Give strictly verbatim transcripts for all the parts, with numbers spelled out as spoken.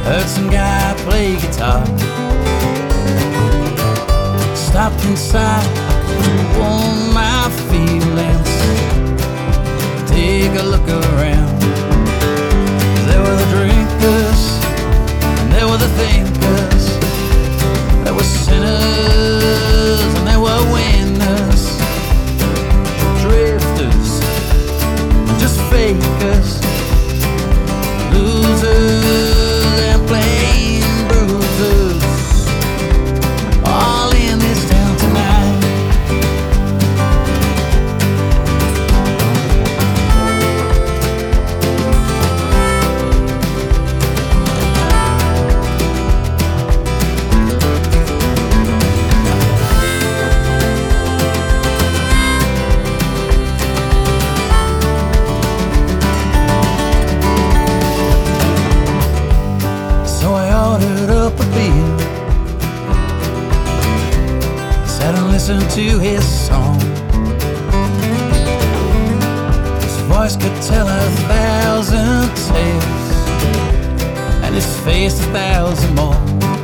Heard some guy play guitar. Stopped inside, warm my feelings. Take a look around. There were the drinkers, and there were the thinkers. There were sinners, and there were winners. Drifters, just fakers. Losers and plain bruisers, all in this town tonight. So I ordered up a beer, sat and listened to his song. His voice could tell a thousand tales, and his face a thousand more.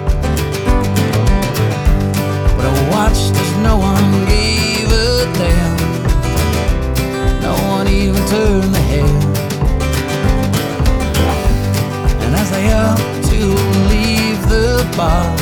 But I watched as no one gave a damn. No one even turned the head. And as they up to leave the bar,